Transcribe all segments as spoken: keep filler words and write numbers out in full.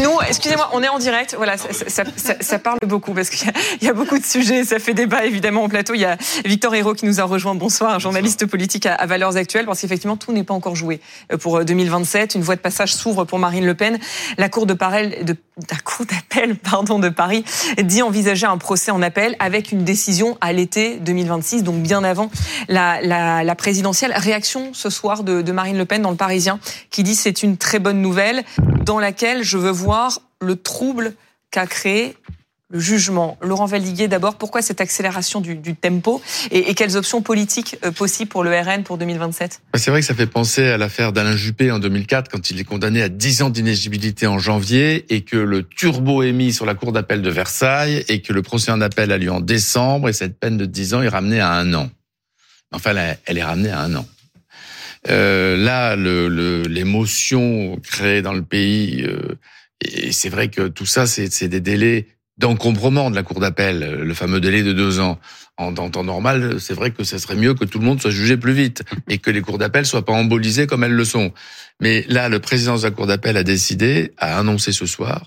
Bruno, excusez-moi, on est en direct. Voilà, ça, ça, ça, ça parle beaucoup parce qu'il y a, il y a beaucoup de sujets. Ça fait débat évidemment au plateau. Il y a Victor Hérault qui nous a rejoint. Bonsoir, un journaliste politique à, à Valeurs Actuelles, parce qu'effectivement tout n'est pas encore joué pour deux mille vingt-sept. Une voie de passage s'ouvre pour Marine Le Pen. La Cour de, Parel, de la Cour d'appel, pardon, de Paris dit envisager un procès en appel avec une décision à l'été deux mille vingt-six, donc bien avant la, la, la présidentielle. Réaction ce soir de, de Marine Le Pen dans Le Parisien, qui dit c'est une très bonne nouvelle dans laquelle je veux voir le trouble qu'a créé le jugement. Laurent Valdiguier, d'abord, pourquoi cette accélération du, du tempo et, et quelles options politiques euh, possibles pour le R N pour deux mille vingt-sept? C'est vrai que ça fait penser à l'affaire d'Alain Juppé en deux mille quatre, quand il est condamné à dix ans d'inéligibilité en janvier et que le turbo est mis sur la cour d'appel de Versailles et que le procès en appel a lieu en décembre et cette peine de dix ans est ramenée à un an. Enfin, elle est ramenée à un an. Euh, là, le, le, l'émotion créée dans le pays, euh, et c'est vrai que tout ça, c'est, c'est des délais d'encombrement de la cour d'appel, le fameux délai de deux ans. En, en temps normal, c'est vrai que ce serait mieux que tout le monde soit jugé plus vite et que les cours d'appel soient pas embolisées comme elles le sont. Mais là, le président de la cour d'appel a décidé, a annoncé ce soir,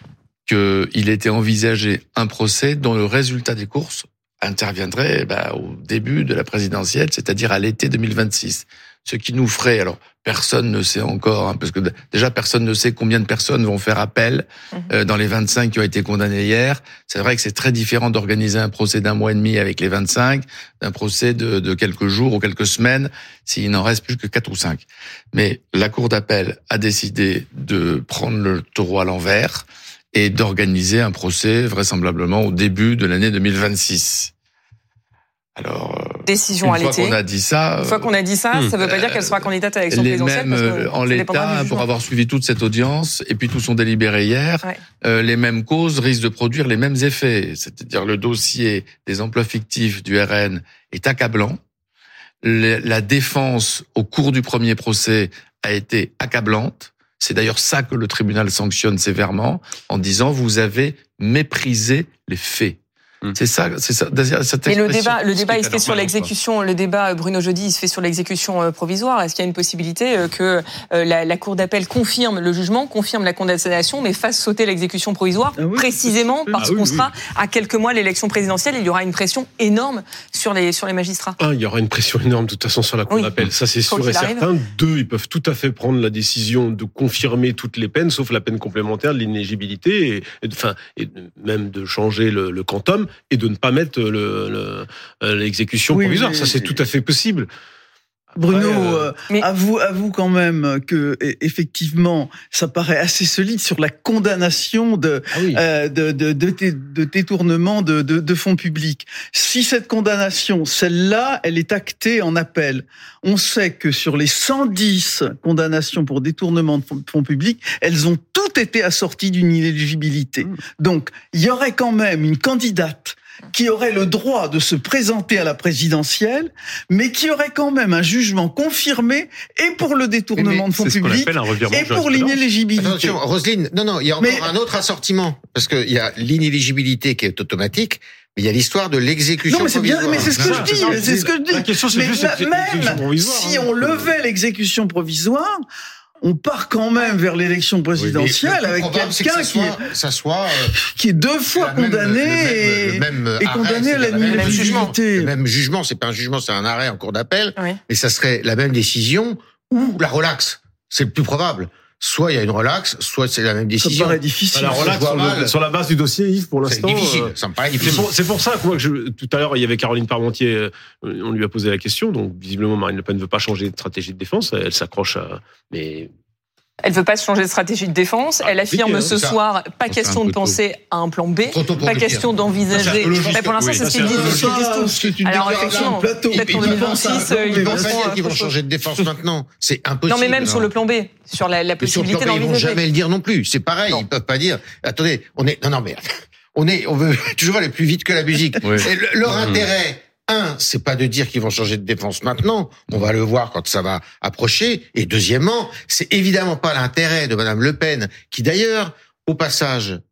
qu'il était envisagé un procès dont le résultat des courses interviendrait bah, au début de la présidentielle, c'est-à-dire à l'été deux mille vingt-six. Ce qui nous ferait, alors personne ne sait encore, hein, parce que déjà personne ne sait combien de personnes vont faire appel euh, dans les vingt-cinq qui ont été condamnés hier. C'est vrai que c'est très différent d'organiser un procès d'un mois et demi avec les vingt-cinq, d'un procès de, de quelques jours ou quelques semaines, s'il n'en reste plus que quatre ou cinq. Mais la Cour d'appel a décidé de prendre le taureau à l'envers et d'organiser un procès vraisemblablement au début de l'année deux mille vingt-six. Alors, décision à l'été. Une fois qu'on a dit ça, une fois qu'on a dit ça, ça ne veut pas dire qu'elle sera candidate à l'élection présidentielle. Les mêmes en l'état, pour avoir suivi toute cette audience et puis tout son délibéré hier, ouais. euh, les mêmes causes risquent de produire les mêmes effets. C'est-à-dire le dossier des emplois fictifs du R N est accablant. Le, la défense au cours du premier procès a été accablante. C'est d'ailleurs ça que le tribunal sanctionne sévèrement en disant vous avez méprisé les faits. C'est ça, c'est ça. Mais le débat, le débat, il se fait sur l'exécution. Le débat, Bruno Jeudi, il se fait sur l'exécution provisoire. Est-ce qu'il y a une possibilité que la, la Cour d'appel confirme le jugement, confirme la condamnation, mais fasse sauter l'exécution provisoire, ah oui, précisément parce ah oui, qu'on oui. sera à quelques mois de l'élection présidentielle. Il y aura une pression énorme sur les sur les magistrats. Un, il y aura une pression énorme de toute façon sur la Cour oui. d'appel. Ça, c'est sûr et certain. Deux, ils peuvent tout à fait prendre la décision de confirmer toutes les peines, sauf la peine complémentaire de l'inéligibilité, et, et, enfin, et même de changer le, le quantum. Et de ne pas mettre le, le, l'exécution oui, provisoire. Ça, c'est tout à fait possible. Bruno, euh, mais... avoue, avoue quand même que effectivement, ça paraît assez solide sur la condamnation de ah oui. euh, de, de, de, de détournement de, de, de fonds publics. Si cette condamnation, celle-là, elle est actée en appel, on sait que sur les cent dix condamnations pour détournement de fonds publics, elles ont toutes été assorties d'une inéligibilité. Mmh. Donc, il y aurait quand même une candidate qui aurait le droit de se présenter à la présidentielle, mais qui aurait quand même un jugement confirmé et pour le détournement mais de fonds publics et pour l'inéligibilité. Attention, Roselyne, non, non, il y a encore mais... un autre assortiment, parce qu'il y a l'inéligibilité qui est automatique, mais il y a l'histoire de l'exécution non, mais c'est provisoire. Bien, mais c'est ce que non, je dis, non, c'est ce que je dis. La question, c'est mais juste même si on levait l'exécution provisoire, on part quand même vers l'élection présidentielle oui, avec quelqu'un qui est, ça soit, euh, qui est deux fois condamné et, le même, le même et condamné à l'inéligibilité. Le même jugement, c'est pas un jugement, c'est un arrêt en cour d'appel, oui. mais ça serait la même décision ou la relaxe. C'est le plus probable. Soit il y a une relaxe, soit c'est la même décision. Ça me paraît difficile. La relaxe sur, le, sur la base du dossier, Yves, pour l'instant. C'est difficile. Euh, ça me paraît difficile. C'est pour, c'est pour ça que moi, que je, tout à l'heure, il y avait Caroline Parmentier, euh, on lui a posé la question, donc visiblement Marine Le Pen ne veut pas changer de stratégie de défense, elle s'accroche à, mais. Elle veut pas changer de stratégie de défense. Elle affirme ce soir, pas question de penser à un plan B, pas question d'envisager. Mais pour l'instant, c'est ce qu'ils disent tous. Alors effectivement, peut-être qu'en deux mille vingt-six, ils vont pas dire qu'ils vont changer de défense maintenant. C'est impossible. Non, mais même sur le plan B, sur la, la possibilité d'envisager. Ils vont jamais le dire non plus. C'est pareil. Ils peuvent pas dire. Attendez, on est. Non, non, mais on est. On veut toujours aller plus vite que la musique. Leur intérêt. Un, c'est pas de dire qu'ils vont changer de défense maintenant. On va le voir quand ça va approcher. Et deuxièmement, c'est évidemment pas l'intérêt de Madame Le Pen, qui d'ailleurs, au passage,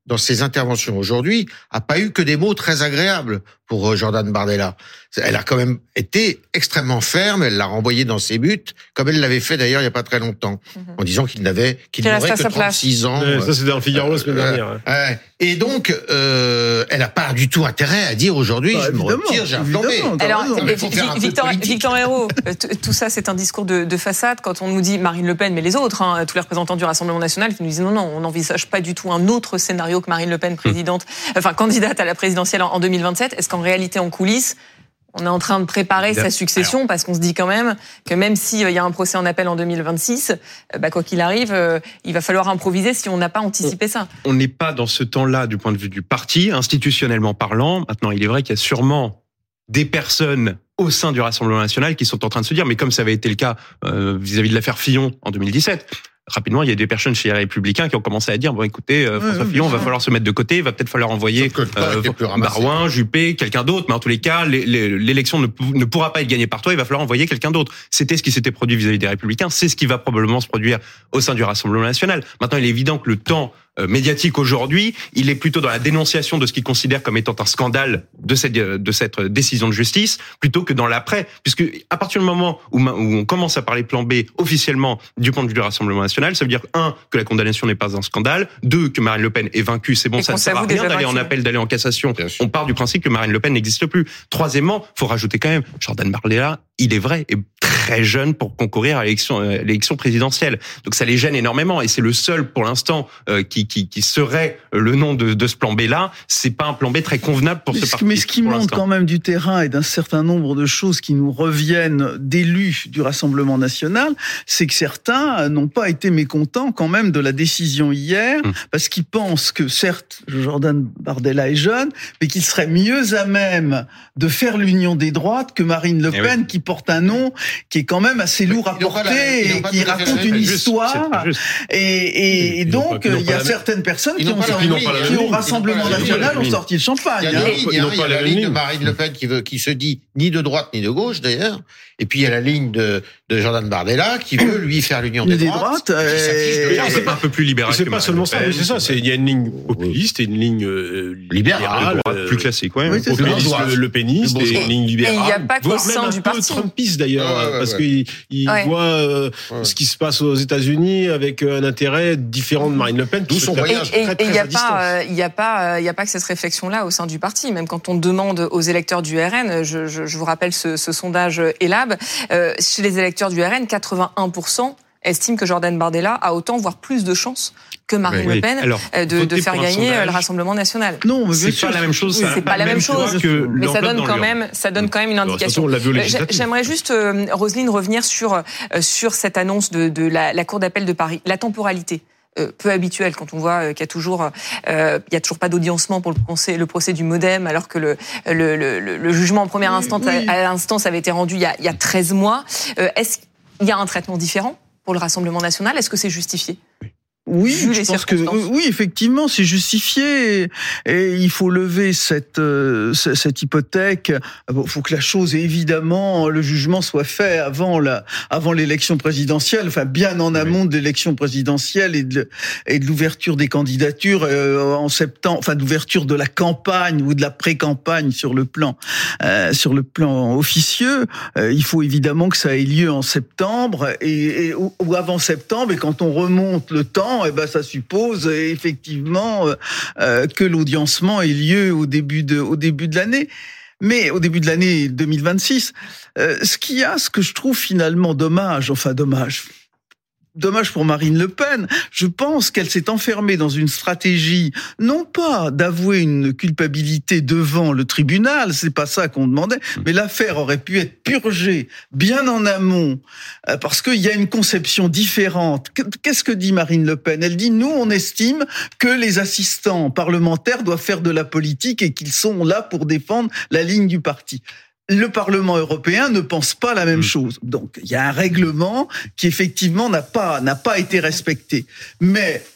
dans ses interventions aujourd'hui, a pas eu que des mots très agréables pour Jordan Bardella. Elle a quand même été extrêmement ferme, elle l'a renvoyé dans ses buts, comme elle l'avait fait d'ailleurs il y a pas très longtemps, mm-hmm. en disant qu'il n'avait, qu'il n'aurait que trente-six ans. Ouais, ça, c'était dans le Figaro la semaine dernière. Euh, ouais. Et donc, euh, elle a pas du tout intérêt à dire aujourd'hui, bah, je me retire, j'ai un plan B. Alors, Victor, Victor Ayrault, tout ça, c'est un discours de, de façade. Quand on nous dit Marine Le Pen, mais les autres, hein, tous les représentants du Rassemblement national qui nous disent non, non, on n'envisage pas du tout un autre scénario que Marine Le Pen présidente, enfin candidate à la présidentielle en, en deux mille vingt-sept. Est-ce qu'en réalité, en coulisses, on est en train de préparer sa succession? Alors, parce qu'on se dit quand même que même s'il y a un procès en appel en deux mille vingt-six, bah, quoi qu'il arrive, euh, il va falloir improviser si on n'a pas anticipé ça. On n'est pas dans ce temps-là du point de vue du parti, institutionnellement parlant. Maintenant, il est vrai qu'il y a sûrement des personnes au sein du Rassemblement national qui sont en train de se dire, mais comme ça avait été le cas euh, vis-à-vis de l'affaire Fillon en deux mille dix-sept, rapidement, il y a des personnes chez les Républicains qui ont commencé à dire, bon, écoutez, euh, François ouais, Fillon, va falloir se mettre de côté, va peut-être falloir envoyer euh, Barouin, Juppé, quelqu'un d'autre, mais en tous les cas, l'élection ne, ne pourra pas être gagnée par toi, il va falloir envoyer quelqu'un d'autre. C'était ce qui s'était produit vis-à-vis des Républicains, c'est ce qui va probablement se produire au sein du Rassemblement national. Maintenant, il est évident que le temps médiatique aujourd'hui, il est plutôt dans la dénonciation de ce qu'il considère comme étant un scandale de cette de cette décision de justice, plutôt que dans l'après, puisque à partir du moment où, où on commence à parler plan B officiellement du point de vue du Rassemblement national, ça veut dire un, que la condamnation n'est pas un scandale, deux, que Marine Le Pen est vaincue, c'est bon, et ça ne sert à rien d'aller en appel, d'aller en cassation. On part du principe que Marine Le Pen n'existe plus. Troisièmement, faut rajouter quand même, Jordan Bardella, il est vrai, est très jeune pour concourir à l'élection, à l'élection présidentielle. Donc ça les gêne énormément, et c'est le seul pour l'instant euh, qui, qui, qui serait le nom de, de ce plan B-là. C'est pas un plan B très convenable pour mais ce ce, parti. Mais ce qui montre quand même du terrain et d'un certain nombre de choses qui nous reviennent d'élus du Rassemblement national, c'est que certains n'ont pas été mécontents quand même de la décision hier, hum. parce qu'ils pensent que certes, Jordan Bardella est jeune, mais qu'il serait mieux à même de faire l'union des droites que Marine Le Pen, oui. qui porte un nom qui est quand même assez lourd à porter et qui raconte une histoire. Et, et, et donc, il y a certaines personnes qui, ont, qui au Rassemblement national ont sorti le champagne. Il y a, il y a, il y a la ligne de Marine Le Pen qui veut, qui se dit ni de droite ni de gauche d'ailleurs. Et puis il y a la ligne de, de Jordan Bardella qui veut lui faire l'union des, des droites. droites euh, c'est un peu plus libéral. C'est pas seulement ça. C'est ça. C'est il y a une ligne populiste et une ligne euh, libérale, euh, plus classique. Ouais, oui, populiste, le, le péniste et une ligne libérale. Et il n'y a pas qu'au sein du parti. Trumpiste d'ailleurs, ouais, ouais, parce ouais. qu'il il ouais. voit euh, ouais. ce qui se passe aux États-Unis avec un intérêt différent de Marine Le Pen. D'où son voyage. Et il n'y a pas, il y a pas, il y a pas que cette réflexion-là au sein du parti. Même quand on demande aux électeurs du R N, je, je, je vous rappelle ce, ce sondage Elab, euh, chez les électeurs du R N, quatre-vingt-un pour cent estiment que Jordan Bardella a autant, voire plus de chances que Marine oui, Le Pen alors, de, de faire gagner sondage. le Rassemblement national. Non, mais c'est pas la même chose. Oui, c'est pas la même chose, que mais ça donne quand même, ça donne quand même une indication. Alors, façon, J'aimerais juste, euh, Roselyne, revenir sur euh, sur cette annonce de, de la, la Cour d'appel de Paris, la temporalité. Euh, peu habituel quand on voit euh, qu'il y a toujours, euh, il y a toujours pas d'audiencement pour le procès, le procès du MoDem, alors que le le, le, le jugement en première instance, oui. à, à l'instance avait été rendu il y a, il y a treize mois. Euh, est-ce qu'il y a un traitement différent pour le Rassemblement national? Est-ce que c'est justifié? Oui, je pense que oui, effectivement, c'est justifié et, et il faut lever cette euh, cette hypothèque. Il faut que la chose, évidemment, le jugement soit fait avant la avant l'élection présidentielle, enfin bien en amont oui. de l'élection présidentielle et de et de l'ouverture des candidatures euh, en septembre, enfin d'ouverture de la campagne ou de la pré-campagne sur le plan euh, sur le plan officieux. Euh, il faut évidemment que ça ait lieu en septembre et, et ou, ou avant septembre. Et quand on remonte le temps, eh ben, ça suppose effectivement euh, que l'audiencement ait lieu au début de, au début de l'année. Mais au début de l'année deux mille vingt-six, euh, ce qu'il y a, ce que je trouve finalement dommage, enfin dommage... Dommage pour Marine Le Pen. Je pense qu'elle s'est enfermée dans une stratégie, non pas d'avouer une culpabilité devant le tribunal, c'est pas ça qu'on demandait, mais l'affaire aurait pu être purgée bien en amont, parce qu'il y a une conception différente. Qu'est-ce que dit Marine Le Pen? Elle dit, nous, on estime que les assistants parlementaires doivent faire de la politique et qu'ils sont là pour défendre la ligne du parti. Le Parlement européen ne pense pas la même chose. Donc, il y a un règlement qui, effectivement, n'a pas, n'a pas été respecté. Mais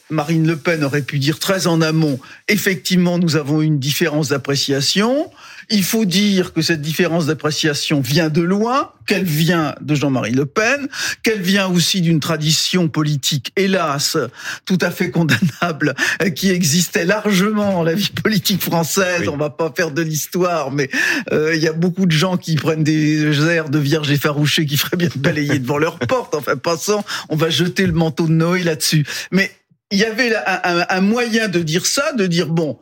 Marine Le Pen aurait pu dire très en amont, effectivement, nous avons une différence d'appréciation. Il faut dire que cette différence d'appréciation vient de loin, qu'elle vient de Jean-Marie Le Pen, qu'elle vient aussi d'une tradition politique, hélas, tout à fait condamnable, qui existait largement dans la vie politique française. Oui. On va pas faire de l'histoire, mais euh, il y a beaucoup de gens qui prennent des airs de vierges effarouchées qui feraient bien de balayer devant leur porte. Enfin, passant, on va jeter le manteau de Noé là-dessus. Mais il y avait un, un, un moyen de dire ça, de dire bon,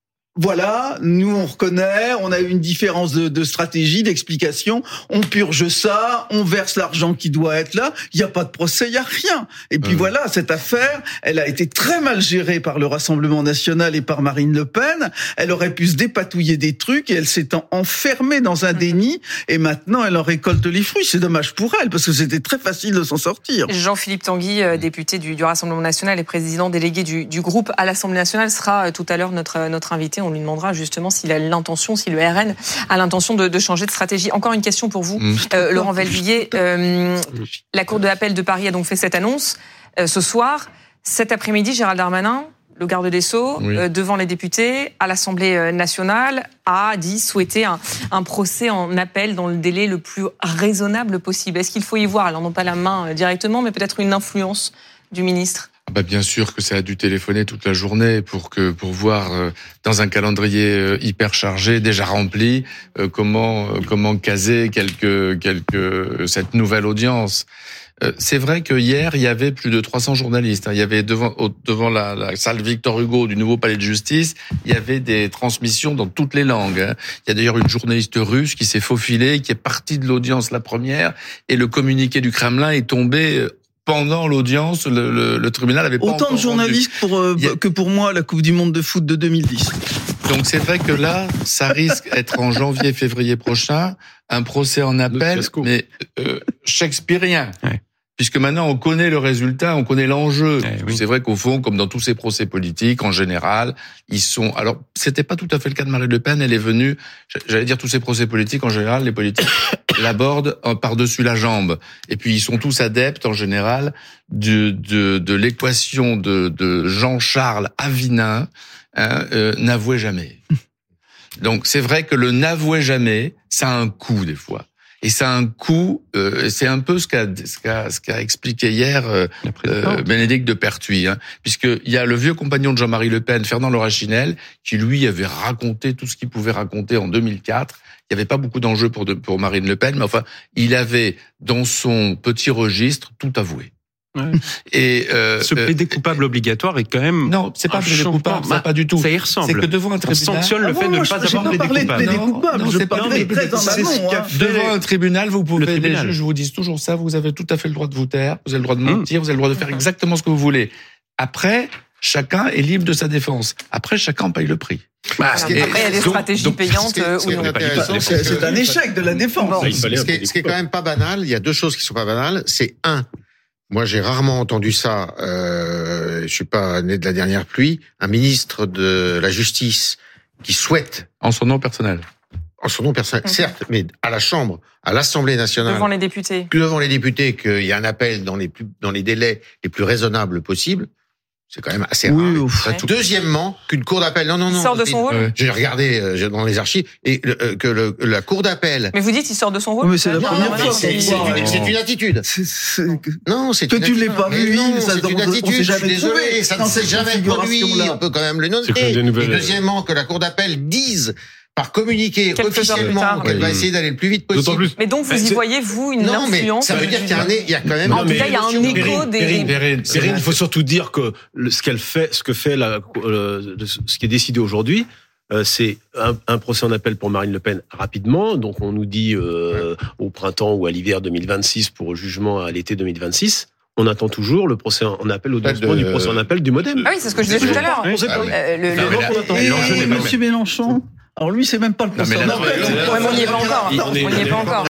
voilà, nous on reconnaît, on a une différence de, de stratégie, d'explication, on purge ça, on verse l'argent qui doit être là, il n'y a pas de procès, il n'y a rien. Et puis mmh. voilà, cette affaire, elle a été très mal gérée par le Rassemblement National et par Marine Le Pen, elle aurait pu se dépatouiller des trucs et elle s'est enfermée dans un déni et maintenant elle en récolte les fruits. C'est dommage pour elle parce que c'était très facile de s'en sortir. Jean-Philippe Tanguy, député du, du Rassemblement National et président délégué du, du groupe à l'Assemblée Nationale, sera tout à l'heure notre, notre invité. On lui demandera justement s'il a l'intention, si le R N a l'intention de, de changer de stratégie. Encore une question pour vous, mmh. euh, Laurent Welleviguier. Euh, la Cour d'appel de Paris a donc fait cette annonce euh, ce soir. Cet après-midi, Gérald Darmanin, le garde des Sceaux, oui. euh, devant les députés à l'Assemblée nationale, a dit souhaiter un, un procès en appel dans le délai le plus raisonnable possible. Est-ce qu'il faut y voir, alors non pas la main directement, mais peut-être une influence du ministre ? Bah bien sûr que ça a dû téléphoner toute la journée pour que pour voir euh, dans un calendrier euh, hyper chargé déjà rempli euh, comment euh, comment caser quelques quelques cette nouvelle audience. Euh, c'est vrai que hier il y avait plus de trois cents journalistes. Hein. Il y avait devant au, devant la, la salle Victor Hugo du nouveau palais de justice, il y avait des transmissions dans toutes les langues. Hein. Il y a d'ailleurs une journaliste russe qui s'est faufilée, qui est partie de l'audience la première, et le communiqué du Kremlin est tombé. Euh, Pendant l'audience, le, le, le tribunal avait pas autant encore de journalistes pour, euh, a... que pour moi la Coupe du Monde de foot de deux mille dix. Donc c'est vrai que là, ça risque d'être en janvier, février prochain, un procès en appel, mais euh, shakespearien. Ouais. Puisque maintenant on connaît le résultat, on connaît l'enjeu. Eh oui. C'est vrai qu'au fond, comme dans tous ces procès politiques, en général, ils sont. Alors, c'était pas tout à fait le cas de Marine Le Pen. Elle est venue, j'allais dire tous ces procès politiques. En général, les politiques l'abordent par-dessus la jambe. Et puis ils sont tous adeptes, en général, de de, de l'équation de, de Jean-Charles Avinin, hein, euh, n'avouez jamais. Donc c'est vrai que le n'avouez jamais, ça a un coût des fois. Et ça a un coût, euh, c'est un peu ce qu'a ce qu'a ce qu'a expliqué hier euh, euh, Bénédicte de Pertuis, hein, puisque il y a le vieux compagnon de Jean-Marie Le Pen, Fernand Lorachinel, qui lui avait raconté tout ce qu'il pouvait raconter en deux mille quatre. Il n'y avait pas beaucoup d'enjeux pour de, pour Marine Le Pen, mais enfin, il avait dans son petit registre tout avoué. Ouais. Et euh, ce plaidé coupable euh, obligatoire est quand même non, c'est pas plaidé coupable, ça pas du tout. Ça y ressemble. C'est que devant un tribunal, on sanctionne le ah fait bon, de ne pas avoir plaidé coupable. Non, coupable. Non, je c'est pas parlais très en amont. Hein. Devant un tribunal, vous pouvez, tribunal. les juges vous disent toujours ça. Vous avez tout à fait le droit de vous taire, vous avez le droit de mentir, mmh. vous avez le droit de faire exactement ce que vous voulez. Après, chacun est libre de sa défense. Après, chacun paye le prix. Bah, après, il y a des stratégies donc, payantes donc, où non. C'est, c'est un échec de la défense. Bon. Ce, qui est, ce qui est quand même pas banal, il y a deux choses qui sont pas banales. C'est un, moi j'ai rarement entendu ça, euh, je suis pas né de la dernière pluie, un ministre de la Justice qui souhaite... En son nom personnel. En son nom personnel, mmh. certes, mais à la Chambre, à l'Assemblée nationale... Devant les députés. Devant les députés, qu'il y a un appel dans les, plus, dans les délais les plus raisonnables possibles. C'est quand même assez oui, rare. Ouais. Deuxièmement, qu'une cour d'appel, non, non, non. Il sort de son rôle. Euh, j'ai regardé euh, dans les archives et euh, que le, la cour d'appel. Mais vous dites, il sort de son rôle. Oui, mais c'est la première fois. C'est, c'est, une, c'est une attitude. C'est, c'est... Non, c'est que une tu l'aies pas vu. Non, ça, c'est une attitude. Je suis désolé, ça ne s'est jamais produit. On peut quand même le noter. Et deuxièmement, que la cour d'appel dise par communiquer quelques officiellement qu'elle va essayer d'aller le plus vite possible. Plus. Mais donc vous y voyez vous une non, influence? Mais ça veut dire qu'il y a, un, il y a quand même. En tout cas, il y a un écho des. Perrine, Perrine, Perrine, il faut surtout dire que le, ce qu'elle fait, ce que fait la, euh, ce qui est décidé aujourd'hui, euh, c'est un, un procès en appel pour Marine Le Pen rapidement. Donc on nous dit euh, au printemps ou à l'hiver deux mille vingt-six pour jugement à l'été deux mille vingt-six. On attend toujours le procès en appel, au lancement du procès en appel du Modem. Ah oui, c'est ce que je disais tout à l'heure. On sait pas. Monsieur Mélenchon. Alors lui, c'est même pas le procès en appel. On n'y est pas encore. On n'y est pas encore.